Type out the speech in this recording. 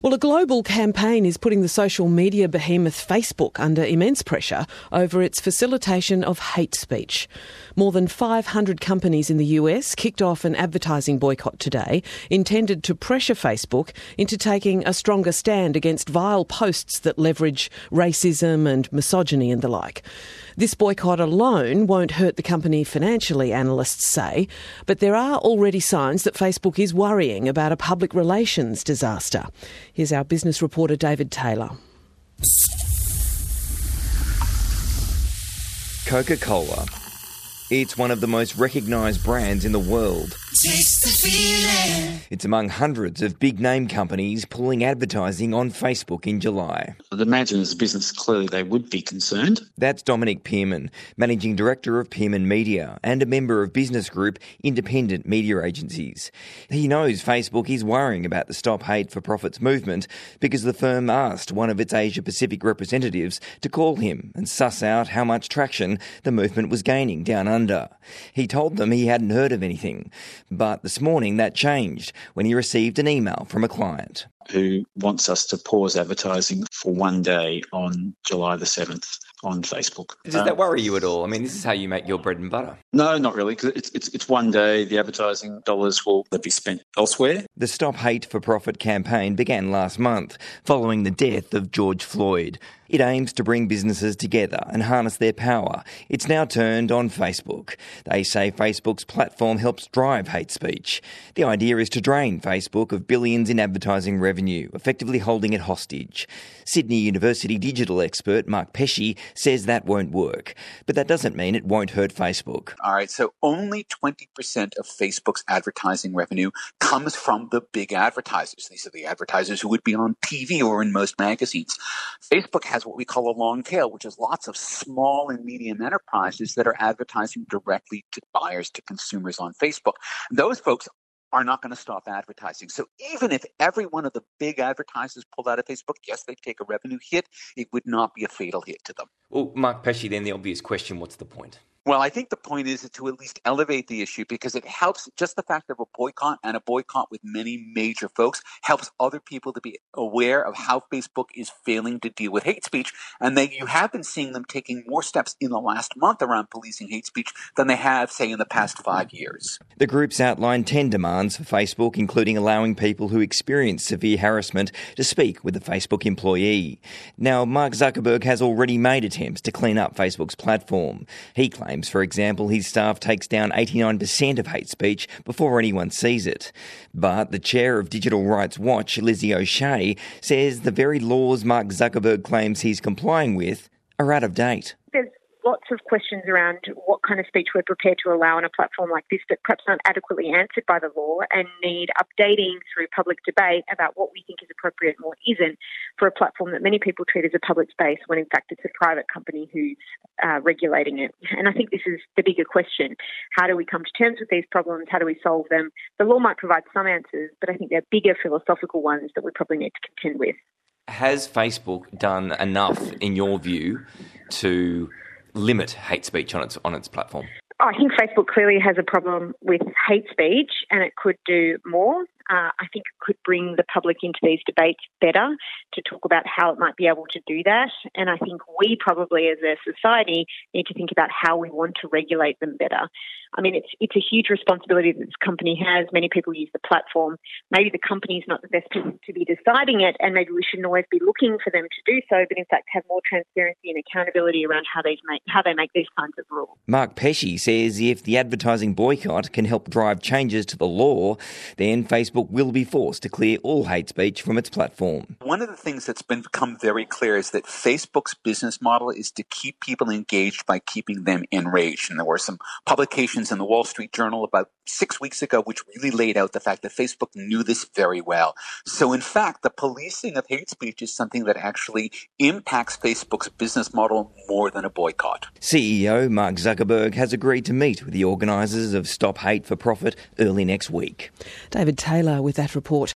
Well, a global campaign is putting the social media behemoth Facebook under immense pressure over its facilitation of hate speech. More than 500 companies in the US kicked off an advertising boycott today intended to pressure Facebook into taking a stronger stand against vile posts that leverage racism and misogyny and the like. This boycott alone won't hurt the company financially, analysts say, but there are already signs that Facebook is worrying about a public relations disaster. Here's our business reporter David Taylor. Coca-Cola. It's one of the most recognised brands in the world. Taste the feeling. It's among hundreds of big-name companies pulling advertising on Facebook in July. I'd imagine as a business, clearly they would be concerned. That's Dominic Pearman, Managing Director of Pearman Media and a member of business group Independent Media Agencies. He knows Facebook is worrying about the Stop Hate for Profits movement because the firm asked one of its Asia-Pacific representatives to call him and suss out how much traction the movement was gaining down under. He told them he hadn't heard of anything. But this morning that changed when he received an email from a client who wants us to pause advertising for one day on July the 7th on Facebook. Does that worry you at all? I mean, this is how you make your bread and butter. No, not really, because it's one day. The advertising dollars will be spent elsewhere. The Stop Hate for Profit campaign began last month following the death of George Floyd. It aims to bring businesses together and harness their power. It's now turned on Facebook. They say Facebook's platform helps drive hate speech. The idea is to drain Facebook of billions in advertising revenue, effectively holding it hostage. Sydney University digital expert Mark Pesce says that won't work. But that doesn't mean it won't hurt Facebook. All right, so only 20% of Facebook's advertising revenue comes from the big advertisers. These are the advertisers who would be on TV or in most magazines. Facebook has what we call a long tail, which is lots of small and medium enterprises that are advertising directly to buyers, to consumers on Facebook. Those folks are not going to stop advertising. So even if every one of the big advertisers pulled out of Facebook, yes, they'd take a revenue hit, it would not be a fatal hit to them. Well, Mark Pesce, then the obvious question, what's the point? Well, I think the point is to at least elevate the issue because it helps. Just the fact of a boycott and a boycott with many major folks helps other people to be aware of how Facebook is failing to deal with hate speech. And you have been seeing them taking more steps in the last month around policing hate speech than they have, say, in the past 5 years. The group's outlined 10 demands for Facebook, including allowing people who experience severe harassment to speak with a Facebook employee. Now, Mark Zuckerberg has already made attempts to clean up Facebook's platform. He claims, for example, his staff takes down 89% of hate speech before anyone sees it. But the chair of Digital Rights Watch, Lizzie O'Shea, says the very laws Mark Zuckerberg claims he's complying with are out of date. There's lots of questions around what kind of speech we're prepared to allow on a platform like this that perhaps aren't adequately answered by the law and need updating through public debate about what we think is appropriate and what isn't for a platform that many people treat as a public space when in fact it's a private company who's regulating it. And I think this is the bigger question. How do we come to terms with these problems? How do we solve them? The law might provide some answers, but I think they're bigger philosophical ones that we probably need to contend with. Has Facebook done enough, in your view, to limit hate speech on its platform? I think Facebook clearly has a problem with hate speech and it could do more. I think it could bring the public into these debates better to talk about how it might be able to do that. And I think we probably as a society need to think about how we want to regulate them better. I mean, it's a huge responsibility that this company has. Many people use the platform. Maybe the company's not the best person to be deciding it, and maybe we shouldn't always be looking for them to do so, but in fact have more transparency and accountability around how they make these kinds of rules. Mark Pesce says if the advertising boycott can help drive changes to the law, then Facebook will be forced to clear all hate speech from its platform. One of the things that's become very clear is that Facebook's business model is to keep people engaged by keeping them enraged. And there were some publications in the Wall Street Journal about 6 weeks ago which really laid out the fact that Facebook knew this very well. So in fact, the policing of hate speech is something that actually impacts Facebook's business model more than a boycott. CEO Mark Zuckerberg has agreed to meet with the organisers of Stop Hate for Profit early next week. David Taylor with that report.